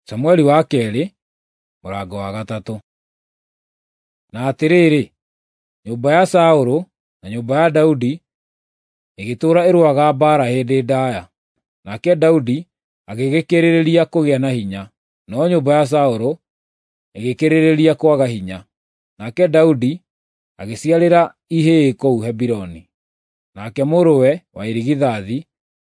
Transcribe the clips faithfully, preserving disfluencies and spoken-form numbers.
Samũeli wa kerĩ, mũrango wa gatatũ. Na atĩrĩrĩ, nyũmba ya Saũlũ na nyũmba ya Daudi ĩgĩtũũra ĩrũaga mbaara hĩndĩ ndaaya, nake Daudi agĩgĩkĩrĩrĩria kũgĩa na hinya, no nyũmba ya Saũlũ ĩgĩkĩrĩrĩria kwaga hinya. Nake Daudi agĩciarĩra ihĩĩ kũu Hebironi. Nake mũrũwe wa irigithathi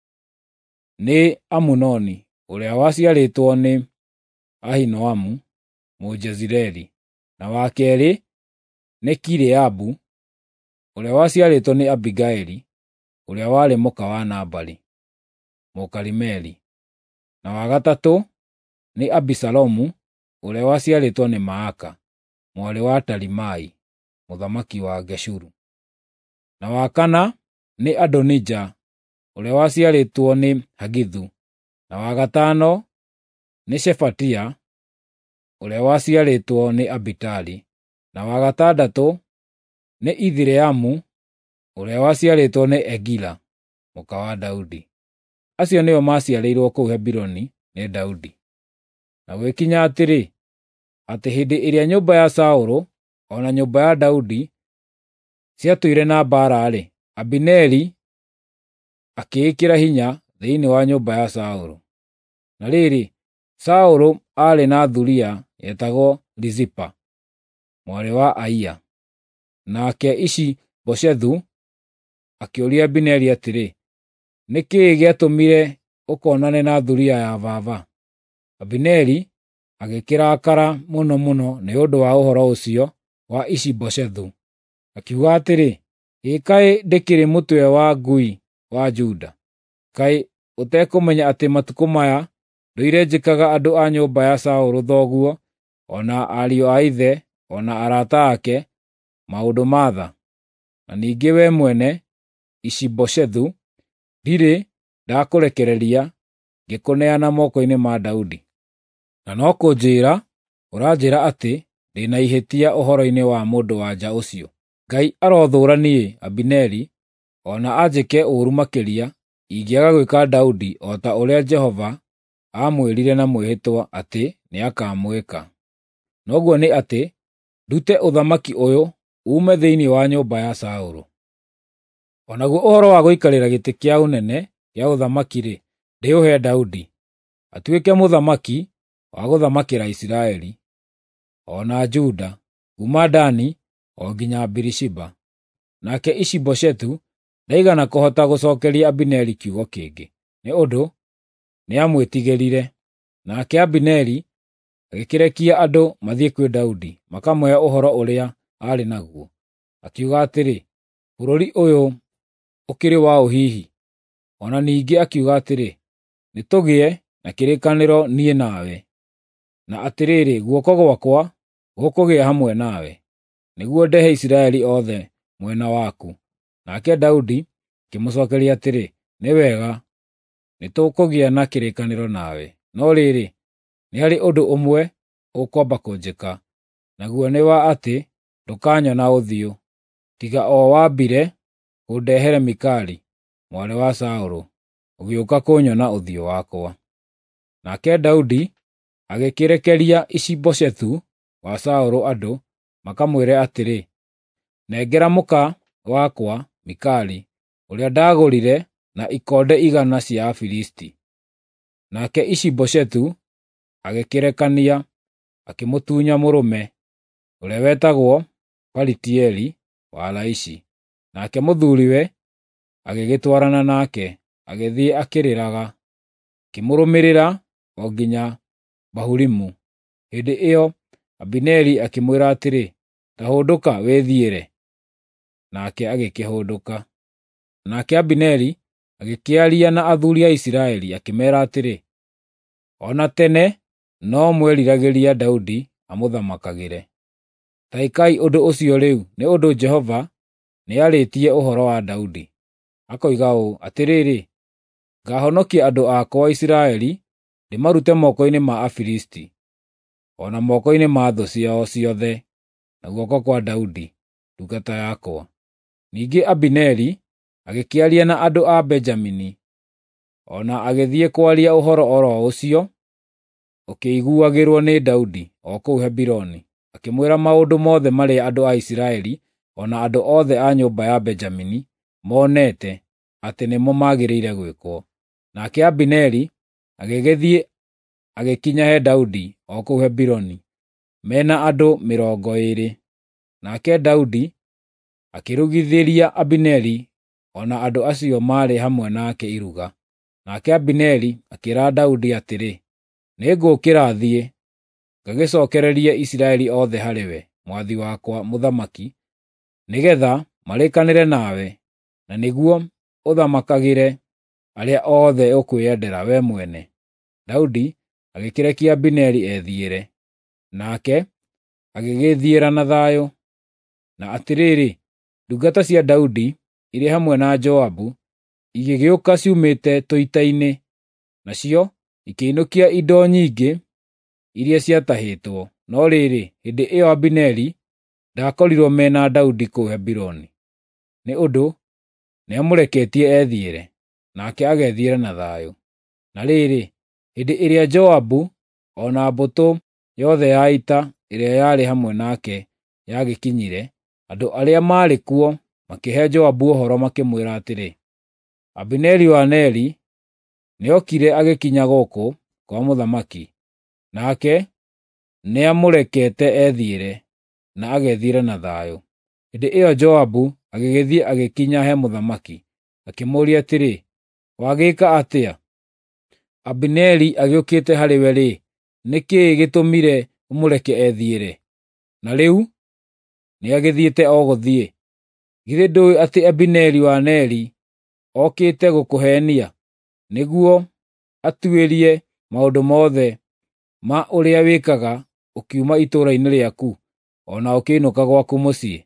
nĩ Amunoni, ũrĩa waciarĩtwo nĩ Ahinoamu Mũjezireeli, na wa keerĩ nĩ Kileabu, ũrĩa waciarĩtwo nĩ Abigaili, ũrĩa warĩ mũka wa Nabali Mũkarimeli, na wa gatatũ nĩ Abisalomu, ũrĩa waciarĩtwo nĩ Maaka, mwarĩ wa Talimai, mũthamaki wa Geshuru, na wa kana nĩ Adonija, ũrĩa waciarĩtwo nĩ Hagithu, na wa gatano nĩ Shefatia, ũrĩa waciarĩtwo nĩ Abitali, na wa gatandatũ nĩ Ithireamu, ũrĩa waciarĩtwo nĩ Egila, mũka wa Daudi. Acio nĩo maciarĩirwo kũu Hebironi nĩ Daudi. Na gwĩkinya atĩrĩ, atĩ hĩndĩ ĩrĩa nyũmba ya Saũlũ o na nyũmba ya Daudi ciatũire na mbaara-rĩ, Abineri akĩĩkĩra hinya thĩinĩ wa nyũmba ya Saũlũ. Na rĩrĩ, Saũlũ aarĩ na thuriya yetagwo Rizipa, mwarĩ wa Aia. Nake Ishi-Boshethu akĩũria Abineri atĩrĩ, nĩ kĩĩ gĩatũmire ũkonane na thuriya ya baba? Abineri agĩkĩrakara mũno mũno nĩ ũndũ wa ũhoro ũcio wa Ishi-Boshethu, akiuga atĩrĩ, ĩ kaĩ ndĩkĩrĩ mũtwe wa ngui wa Juda? Kaĩ ũtekũmenya atĩ matukũ maya ndũire njĩkaga andũ a nyũmba ya Saũlũ thoguo, o na ariũ a ithe, o na arata ake, maũndũ ma tha? Na ningĩ we mwene, Ishi-Boshethu, ndirĩ ndakũrekereria ngĩkũneana moko-inĩ ma Daudi. Na no kũnjĩĩra ũranjĩĩra atĩ ndĩ na ihĩtia ũhoro-inĩ wa mũndũ-wa-nja ũcio. Ngai arothũũra niĩ, Abineri, o na anjĩke ũũru makĩria, ingĩaga gwĩka Daudi o ta ũrĩa Jehova aamwĩrire na mwĩhĩtwa atĩ nĩakamwĩka. Noguo nĩ atĩ ndute ũthamaki ũyũ uume thĩinĩ wa nyũmba ya Saũlũ. O naguo ũhoro wa gũikarĩra gĩtĩ kĩa ũnene kĩa ũthamaki-rĩ, ndĩũhe Daudi, atuĩke mũthamaki wa gũthamakĩra Isiraeli, o na Juda, kuuma Dani o nginya Birishiba. Nake Ishi-Boshethu ndaigana kũhota gũcookeria Abineri kiugo kĩngĩ, nĩ ũndũ nĩamwĩtigĩrire. Nake Abineri agĩkĩrekia andũ mathiĩ kwĩ Daudi makamũhe ũhoro ũrĩa aarĩ naguo, akiuga atĩrĩ, bũrũri ũyũ ũkĩrĩ wa ũhihi. O na ningĩ akiuga atĩrĩ, nĩtũgĩe na kĩrĩkanĩro niĩ nawe, na atĩrĩrĩ, guoko gwakwa gũkũgĩa hamwe nawe, nĩguo ndehe Isiraeli othe mwena waku. Nake Daudi akĩmũcookeria atĩrĩ, nĩ wega, nĩtũkũgĩa na kĩrĩkanĩro nawe, no rĩrĩ, nĩ harĩ ũndũ ũmwe ũkwamba kũnjĩka, naguo nĩ wa atĩ ndũkanyona ũthiũ, tiga o wambire kũndehere Mikali, mwarĩ wa Saũlũ, ũgĩũka kũnyona ũthiũ wakwa. Nake Daudi agĩkĩrekeria Ishi-Boshethu wa Saũlũ andũ makamwĩre atĩrĩ, nengera mũka wakwa Mikali, ũrĩa ndagũrire na ikonde igana cia Afilisti. Nake Ishi-Boshethu agĩkĩrekania, akĩmũtunya mũrũme ũrĩa wetagwo Palitieli wa Laishi. Nake mũthuuriwe agĩgĩtwarana nake, agĩthiĩ akĩrĩraga, akĩmũrũmĩrĩra o nginya Bahurimu. Hĩndĩ ĩyo Abineri akĩmwĩra atĩrĩ, ta hũndũka wĩthiĩre. Nake agĩkĩhũndũka. Nake Abineri agĩkĩaria na athuuri a Isiraeli akĩmeera atĩrĩ, o na tene no mweriragĩria Daudi amũthamakagĩre. Ta ĩkai ũndũ ũcio rĩu, nĩ ũndũ Jehova nĩarĩtie ũhoro wa Daudi, akoiga ũũ atĩrĩrĩ, ngaahonokia andũ akwa Isiraeli ndĩmarute moko-inĩ ma Afilisti, o na moko-inĩ ma thũ ciao ciothe, na guoko kwa Daudi, ndungata yakwa. Ningĩ Abineri agĩkĩaria na andũ a Benjamini, o na agĩthiĩ kwaria ũhoro o ro ũcio ũkĩiguagĩrwo nĩ Daudi o kũu Hebironi, akĩmwĩra maũndũ mothe marĩa andũ a Isiraeli o na andũ othe a nyũmba ya Benjamini monete atĩ nĩmo magĩrĩire gwĩkwo. Nake Abineri agĩgĩthiĩ agĩkinya he Daudi o kũu Hebironi, mena andũ mĩrongo ĩĩrĩ. Nake Daudi akĩrugithĩria Abineri o na andũ acio maarĩ hamwe nake iruga. Nake Abineri akĩĩra Daudi atĩrĩ, nĩngũũkĩra thiĩ ngagĩcookererie Isiraeli othe harĩwe, mwathi wakwa mũthamaki, nĩgeetha marĩkanĩre nawe, na nĩguo ũthamakagĩre arĩa othe ũkwĩendera we mwene. Daudi agĩkĩrekia Abineri ethiĩre, nake agĩgĩthiĩra na thayũ. Na atĩrĩrĩ, ndungata cia Daudi irĩ hamwe na Joabu igĩgĩũka ciumĩte tũita-inĩ, nacio ikĩinũkia indo nyingĩ iria ciatahĩtwo. No rĩrĩ, hĩndĩ ĩyo Abineri ndakorirwo mena Daudi kũu Hebironi, nĩ ũndũ nĩamũreketie ethiĩre, nake agethiĩra na thayũ. Na rĩrĩ, hĩndĩ ĩrĩa Joabu o na mbũtũ yothe ya ita ĩrĩa yarĩ hamwe nake yagĩkinyire, andũ arĩa maarĩ kuo makĩhe Joabu ũhoro makĩmwĩra atĩrĩ, Abineri wa Neri nĩokire agĩkinya gũkũ kwa mũthamaki, nake nĩamũrekete ethiĩre na agethiĩra na thayũ. Hĩndĩ ĩyo Joabu agĩgĩthiĩ agĩkinya he mũthamaki, akĩmũũria atĩrĩ, wagĩĩka atĩa? Abineri agĩũkĩte harĩwe-rĩ, nĩ kĩĩ gĩtũmire ũmũreke ethiĩre? Na rĩu nĩagĩthiĩte o gũthiĩ. Githĩ ndũĩ atĩ Abineri wa Neri okĩte gũkũheenia, nĩguo atuĩrie maũndũ mothe ma ũrĩa wĩkaga ũkiuma itũũra-inĩ rĩaku, o na ũkĩinũka gwaku mũciĩ?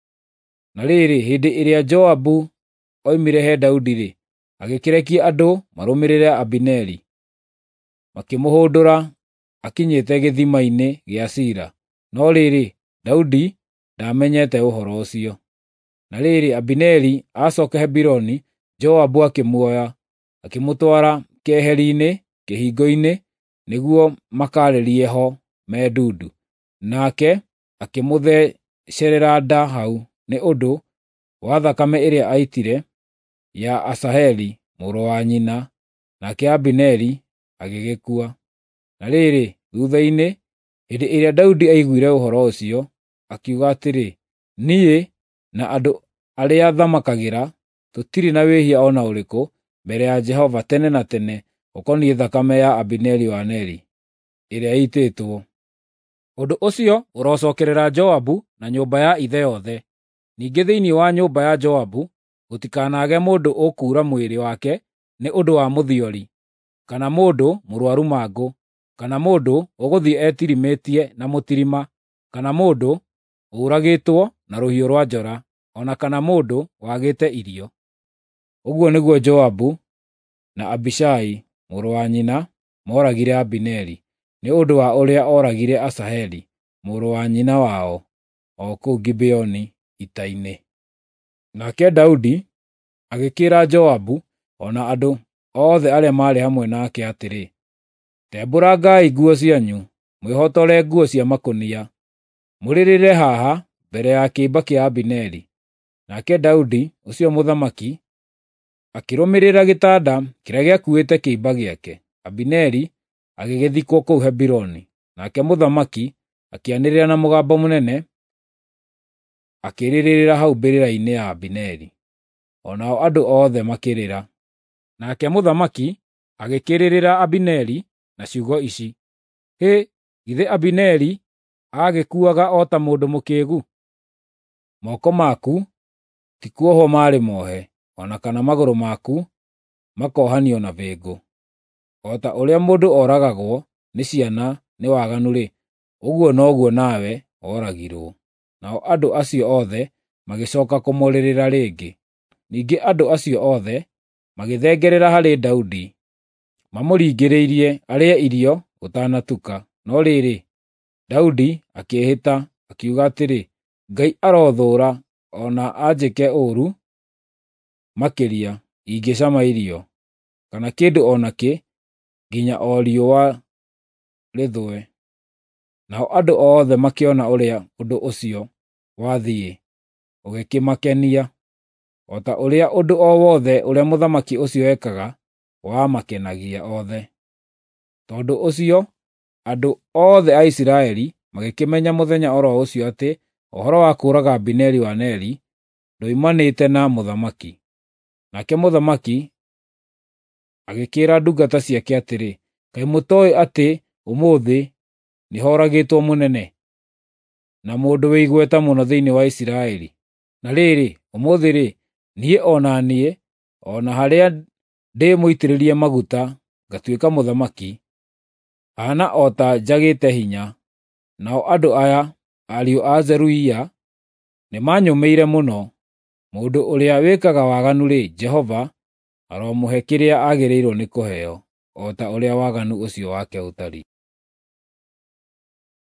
Na rĩrĩ, hĩndĩ ĩrĩa Joabu oimire he Daudi-rĩ, agĩkĩrekia andũ marũmĩrĩre Abineri, makĩmũhũndũra akinyĩte gĩthima-inĩ gĩa Sira. No rĩrĩ, Daudi ndaamenyete ũhoro ũcio. Na rĩrĩ, Abineri acooka Hebironi, Joabu akĩmuoya, akĩmũtwara keheri-inĩ kĩhingo-inĩ, nĩguo makaarĩrie ho me ndundu. Nake akĩmũthecerera nda hau nĩ ũndũ wa thakame ĩrĩa aitire ya Asaheli mũrũ wa nyina, nake Abineri agĩgĩkua. Na rĩrĩ, thutha-inĩ, hĩndĩ ĩrĩa Daudi aiguire ũhoro ũcio, akiuga atĩrĩ, niĩ na andũ arĩa thamakagĩra tũtirĩ na wĩhia o na ũrĩkũ mbere ya Jehova tene na tene ũkoniĩ thakame ya Abineri wa Neri ĩrĩa ĩitĩtwo. Ũndũ ũcio ũrocookerera Joabu na nyũmba ya ithe yothe. Ningĩ thĩinĩ wa nyũmba ya Joabu gũtikanage mũndũ ũkuura mwĩrĩ wake nĩ ũndũ wa mũthiori, kana mũndũ mũrũaru mangũ, kana mũndũ ũgũthiĩ etirimĩtie na mũtirima, kana mũndũ ũragĩtwo na rũhiũ rwa njora, o na kana mũndũ wagĩte irio. Ũguo nĩguo Joabu na Abishai mũrũ wa nyina mooragire Abineri, nĩ ũndũ wa ũrĩa oragire Asaheli mũrũ wa nyina wao o kũu Gibeoni ita-inĩ. Nake Daudi agĩkĩĩra Joabu o na andũ othe arĩa maarĩ hamwe nake atĩrĩ, tembũrangai nguo cianyu, mwĩhotore nguo cia makũnia, mũrĩrĩre haha mbere ya kĩimba kĩa Abineri. Nake Daudi ũcio mũthamaki akĩrũmĩrĩra gĩtanda kĩrĩa gĩakuĩte kĩimba gĩake. Abineri agĩgĩthikwo kũu Hebironi, nake mũthamaki akĩanĩrĩra na mũgambo mũnene, akĩrĩrĩra hau mbĩrĩra-inĩ ya Abineri, o nao andũ othe makĩrĩra. Nake mũthamaki agĩkĩrĩrĩra Abineri na ciugo ici, hĩ, githĩ Abineri agĩkuaga o ta mũndũ mũkĩĩgu? Moko maku ti kuohwo maarĩ mohe, o na kana magũrũ maku makohanio na bĩngũ. O ta ũrĩa mũndũ oragagwo nĩ ciana nĩ waganu-rĩ, ũguo noguo nawe oragirwo. Nao andũ acio othe magĩcooka kũmũrĩrĩra rĩngĩ. Ningĩ andũ acio othe magĩthengerera harĩ Daudi, mamũringĩrĩirie arĩe irio gũtanatuka. No rĩrĩ, Daudi akĩĩhĩta, akiuga atĩrĩ, Ngai arothũũra o na anjĩke ũũru makĩria ingĩcama irio, kana kĩndũ o nakĩ, nginya o riũa rĩthũe. Nao andũ othe makĩona ũrĩa ũndũ ũcio wathiĩ ũgĩkĩmakenia, o ta ũrĩa ũndũ o wothe ũrĩa mũthamaki ũcio ekaga wamakenagia othe. Tondũ ũcio, andũ othe a Isiraeli magĩkĩmenya mũthenya oro ũcio atĩ ũhoro wa kũũraga Abineri wa Neri ndoimanĩte na mũthamaki. Nake mũthamaki agĩkĩĩra ndungata ciake atĩrĩ, kaĩ mũtooĩ atĩ ũmũthĩ nĩhoragĩtwo mũnene na mũndũ wĩ igweta mũno thĩinĩ wa Isiraeli? Na rĩrĩ, ũmũthĩ-rĩ, niĩ o na niĩ, o na harĩa ndĩmũitĩrĩrie maguta ngatuĩka mũthamaki, haana o ta njagĩte hinya. Nao andũ aya, ariũ a Zeruia, nĩmanyũmĩire mũno. Mũndũ ũrĩa wĩkaga waganu-rĩ, Jehova aromũhe kĩrĩa agĩrĩirwo nĩ kũheo, o ta ũrĩa waganu ũcio wake ũtariĩ.